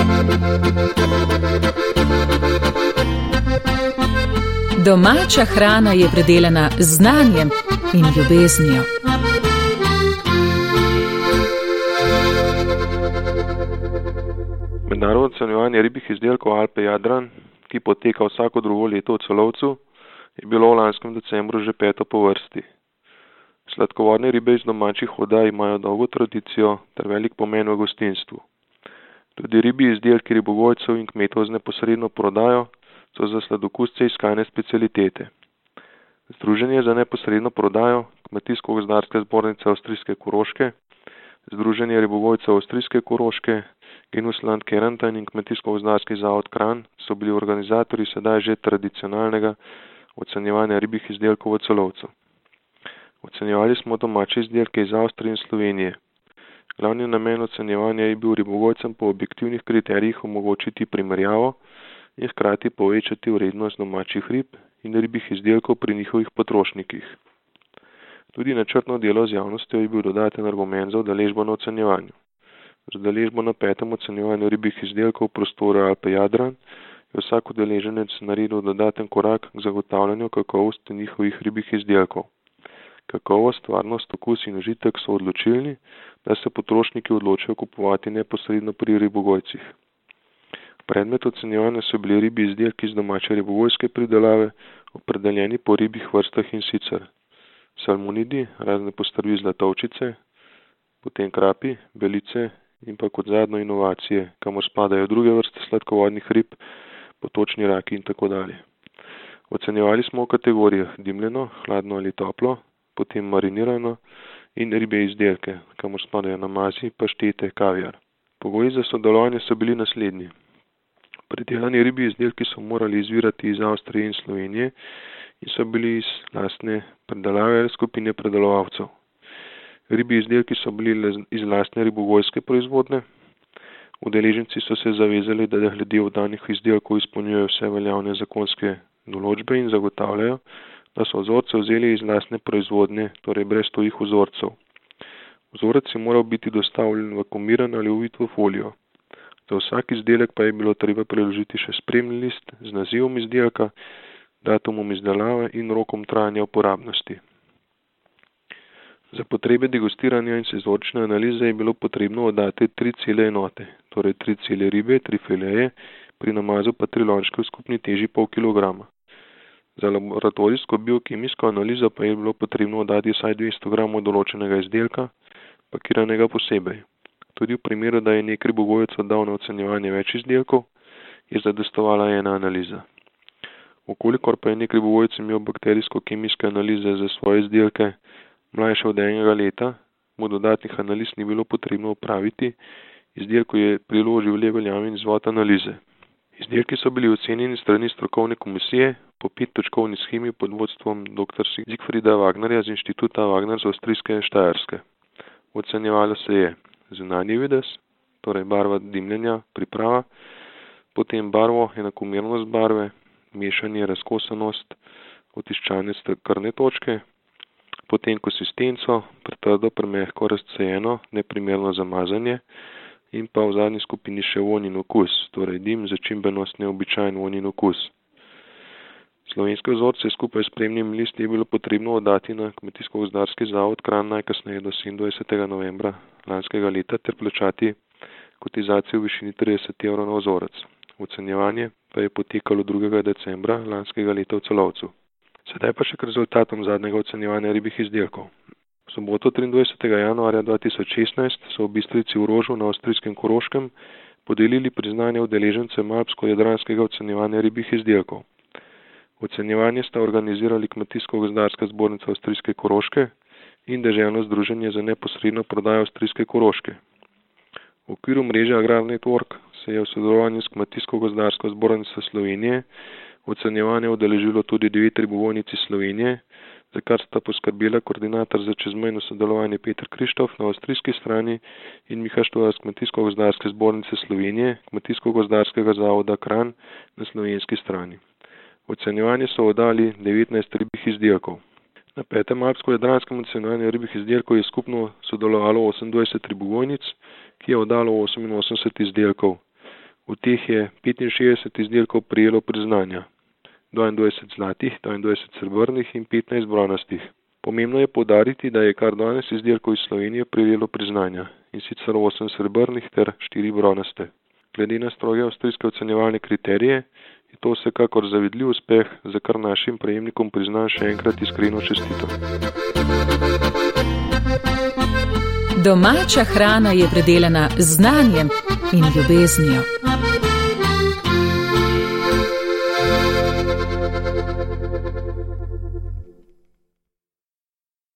Domača hrana je predelana z znanjem in ljubeznijo. Mednarodno ocenjevanje ribjih izdelkov Alpe Jadran, ki poteka vsako drugo leto v Celovcu, je bilo v lanskem decembru že 5. po vrsti. Sladkovodne ribe iz domačih voda imajo dolgo tradicijo ter velik pomen v gostinstvu. Tudi ribji izdelki ribogojcev in kmetov z neposredno prodajo so za sladokusce iskane specialitete. Združenje za neposredno prodajo, Kmetijsko-gozdarska zbornica Avstrijske Koroške, Združenje ribogojcev Avstrijske Koroške, Genusland Kärnten in Kmetijsko-gozdarski zavod Kranj so bili organizatorji sedaj že tradicionalnega ocenjevanja ribjih izdelkov v Celovcu. Ocenjevali smo domače izdelke iz Avstrije in Slovenije. Glavni namen ocenjevanja je bil ribogojcem po objektivnih kriterijih omogočiti primerjavo in hkrati povečati vrednost domačih rib in ribjih izdelkov pri njihovih potrošnikih. Tudi načrtno delo z javnostjo je bil dodaten argument za udeležbo na ocenjevanju. Z udeležbo na 5. ocenjevanju ribjih izdelkov v prostoru Alpe Jadran je vsak udeleženec naredil dodaten korak k zagotavljanju kakovosti njihovih ribjih izdelkov. Kakovost, varnost, okus in užitek so odločilni, da se potrošniki odločijo kupovati neposredno pri ribogojcih. Predmet ocenjevanja so bili ribji izdelki iz domače ribogojske pridelave, opredeljeni po ribjih vrstah in sicer salmonidi, razne postrvi zlatovčice, potem krapi, belice in pa kot zadnjo inovacije, kamor spadajo druge vrste sladkovodnih rib, potočni raki in tako dalje. Ocenjevali smo v kategorijah dimljeno, hladno ali toplo, potem marinirano in ribje izdelke, kamor spadajo namazi, paštete, kaviar. Pogoji za sodelovanje so bili naslednji. Predelani ribji izdelki so morali izvirati iz Avstrije in Slovenije in so bili iz lastne predelave ali skupine predelovalcev. Ribji izdelki so bili iz lastne ribogojske proizvodne. Udeleženci so se zavezali, da glede oddanih izdelkov izpolnjujejo vse veljavne zakonske določbe in zagotavljajo, da so vzorce vzeli iz lastne proizvodne, torej brez tujih vzorcev. Vzorec je moral biti dostavljen v komiran ali uvit v folijo. Za vsak izdelek pa je bilo treba priložiti še spremni list z nazivom izdelka, datumom izdelave in rokom trajanja uporabnosti. Za potrebe degustiranja in sezončne analize je bilo potrebno oddati 3 cele enote, torej 3 cele ribe, 3 fileje, pri namazu pa 3 lončke v skupni teži pol kilograma. Za laboratorijsko biokemijsko analizo pa je bilo potrebno oddati vsaj 200 gramov določenega izdelka, pakiranega posebej. Tudi v primeru, da je nek ribogojec oddal na ocenjevanje več izdelkov, je zadostovala ena analiza. Okolikor pa je nek ribogojec imel bakterijsko-kemijske analize za svoje izdelke mlajše od 1 leta, mu dodatnih analiz ni bilo potrebno opraviti, izdelku je priložil le veljaven izvod analize. Izdelki so bili ocenjeni strani strokovne komisije po 5-točkovni shemi pod vodstvom dr. Siegfrieda Wagnerja z inštituta Wagner z avstrijske Štajerske. Ocenjevalo se je zunanji videz, torej barva dimljenja, priprava, potem barvo, enakomernost barve, mešanje, razkosanost, otiščane krvne točke, potem konsistenco, pretrdo, premehko, razcejeno, neprimerno zamazanje in pa v zadnji skupini še vonj in okus, torej dim, začimbenost, neobičajen vonj in okus. Slovenske vzorce skupaj s spremnimi listi je bilo potrebno oddati na Kmetijsko-gozdarski zavod Kranj najkasneje do 27. novembra lanskega leta ter plačati kotizacijo v višini 30 € na vzorec. Ocenjevanje pa je potekalo 2. decembra lanskega leta v Celovcu. Sedaj pa še k rezultatom zadnjega ocenjevanja ribjih izdelkov. V soboto 23. januarja 2016 so v Bistrici v Rožu na avstrijskem Koroškem podelili priznanje udeležencem alpsko-jadranskega ocenjevanja ribjih izdelkov. Ocenjevanje sta organizirali Kmetijsko-gozdarska zbornica Avstrijske Koroške in Deželno združenje za neposredno prodajo Avstrijske Koroške. V okviru mreže Agrar Network se je v sodelovanju s Kmetijsko-gozdarsko zbornico Slovenije ocenjevanje udeležilo tudi 9 ribogojnic iz Slovenije, za kar sta poskrbela koordinator za čezmejno sodelovanje Peter Krištof na avstrijski strani in Miha Štolar z Kmetijsko-gozdarske zbornice Slovenije, Kmetijsko-gozdarskega zavoda Kranj na slovenski strani. Ocenjevanje so oddali 19 ribjih izdelkov. Na 5. alpsko-jadranskem ocenjevanju ribjih izdelkov je skupno sodelovalo 28 ribogojnic, ki je oddalo 88 izdelkov. V teh je 65 izdelkov prejelo priznanja. 22 zlatih, 22 srebrnih in 15 bronastih. Pomembno je poudariti, da je kar 12 izdelkov iz Slovenije prejelo priznanja, in sicer 8 srebrnih ter 4 bronaste. Glede na stroge avstrijske ocenjevalne kriterije je to vsekakor zavidljiv uspeh, za kar našim prejemnikom priznanj še enkrat iskreno čestitam. Domača hrana je predelana z znanjem in ljubeznijo.